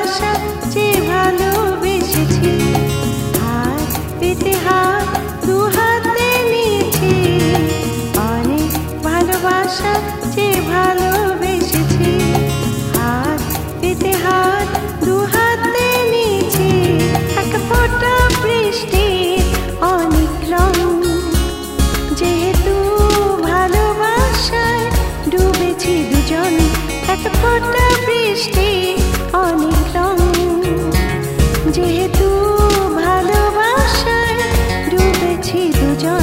ভালোবাসা যে ভালোবেসেছি, হাত পেতে হাত দু হাতে নিয়েছি। অনেক ভালোবাসা যে ভালোবেসেছি, হাত পেতে হাত দু হাতে নিয়েছি। এক ফোঁটা বৃষ্টির অনেক রং, যেহেতু ভালোবাসায় ডুবেছি দুজন। এক ফোঁটা বৃষ্টি অনেক রং, যেহেতু ভালোবাসায় ডুবেছি দুজন।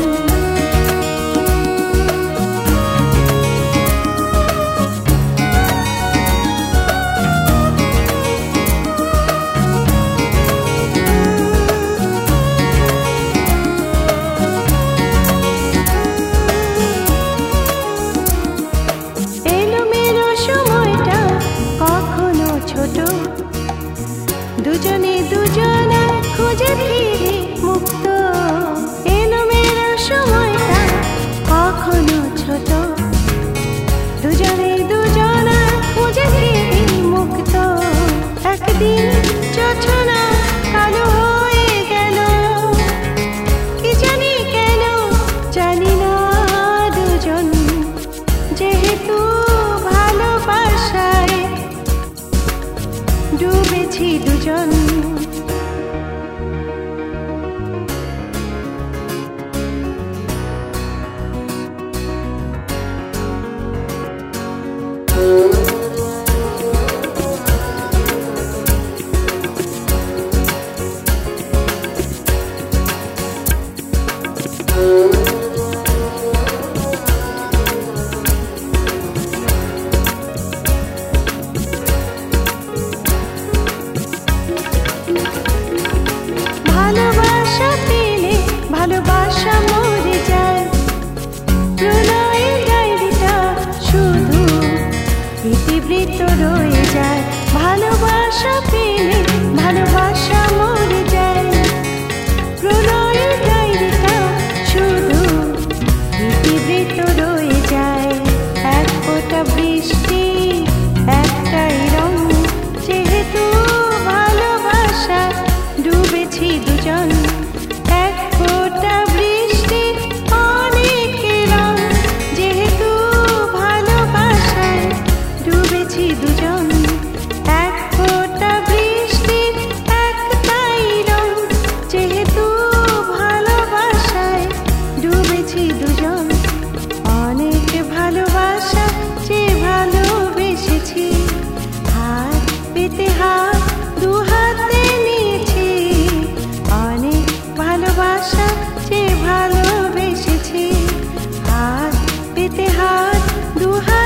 দুজনে দুজনা খুঁজে ফিরি মুক্ত, এলোমেলো সময়টা কখনো ছোট। দুজনে দুজনা খুঁজে ফিরি মুক্ত। একদিন জোছনা কালো হয়ে গেল, কি জানি কেন জানি না দুজন, যেহেতু ভালোবাসায় ডুবেছি দুজন। ভালোবাসা পেলে ভালোবাসা মরে যায়, প্রণয়ের ডায়েরিটা শুধু ইতিবৃত্ত রয়ে যায়। ভালোবাসা পেলে ভালোবাসা মরে যায়, প্রণয়ের ডায়েরিটা শুধু ইতিবৃত্ত রয়ে যায়। এক ফোঁটা বৃষ্টি একটাই রং, যেহেতু ভালোবাসা ডুবেছি দুজন। এক ফোঁটা বৃষ্টি অনেক রং, যেহেতু ভালোবাসায় ডুবেছি দুজন। এক ফোঁটা বৃষ্টি একটাই রং, যেহেতু ভালোবাসায় ডুবেছি দুজন। অনেক ভালোবাসা যে ভালোবেসেছি, হাত পেতে হাত দু হাতে নিয়েছি। অনেক ভালোবাসা যে ভালোবেসেছি, হাত পেতে হাত দু হাতে